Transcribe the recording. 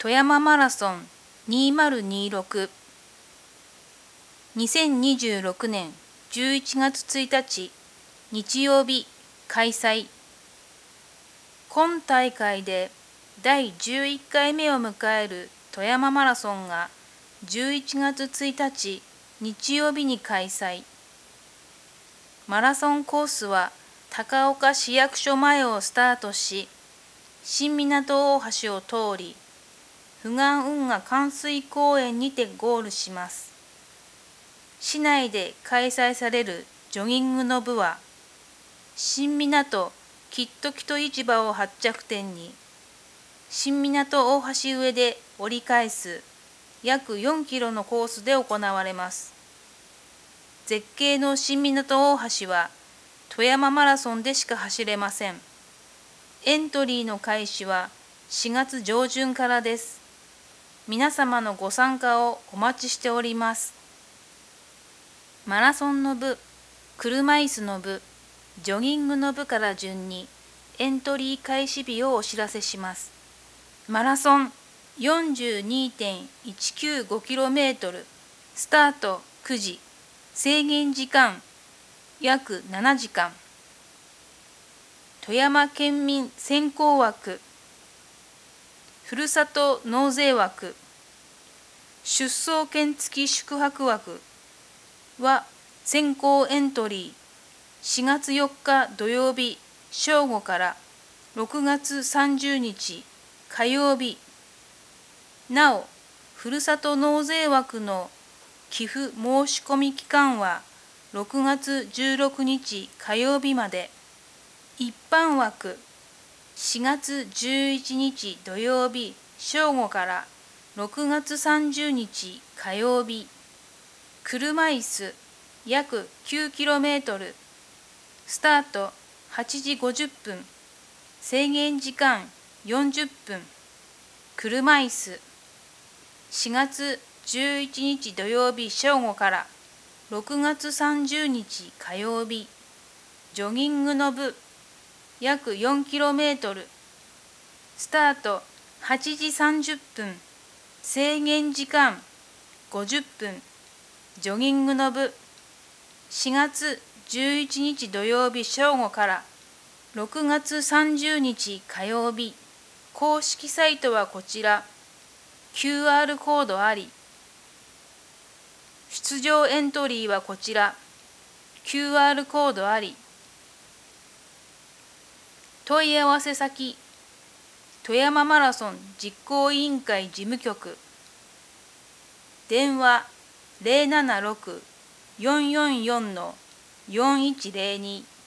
富山マラソン2026 2026年11月1日日曜日開催。今大会で第11回目を迎える富山マラソンが11月1日日曜日に開催。マラソンコースは高岡市役所前をスタートし、新湊大橋を通り、富岩運河環水公園にてゴールします。市内で開催されるジョギングの部は、新湊きっときと市場を発着点に、新湊大橋上で折り返す約4キロのコースで行われます。絶景の新湊大橋は富山マラソンでしか走れません。エントリーの開始は4月上旬からです。皆様のご参加をお待ちしております。マラソンの部、車椅子の部、ジョギングの部から順にエントリー開始日をお知らせします。マラソン 42.195km、スタート9時、制限時間約7時間。富山県民先行枠、ふるさと納税枠、出走券付き宿泊枠は先行エントリー4月4日土曜日正午から6月30日火曜日。なお、ふるさと納税枠の寄付申し込み期間は6月16日火曜日まで。一般枠4月11日土曜日正午から6月30日火曜日。車椅子約 9km、 スタート8時50分、制限時間40分。車椅子4月11日土曜日正午から6月30日火曜日。ジョギングの部約 4km、 スタート8時30分、制限時間50分。ジョギングの部4月11日土曜日正午から6月30日火曜日。公式サイトはこちら。 QR コードあり。出場エントリーはこちら。 QR コードあり。問い合わせ先、富山マラソン実行委員会事務局、電話076-444-4102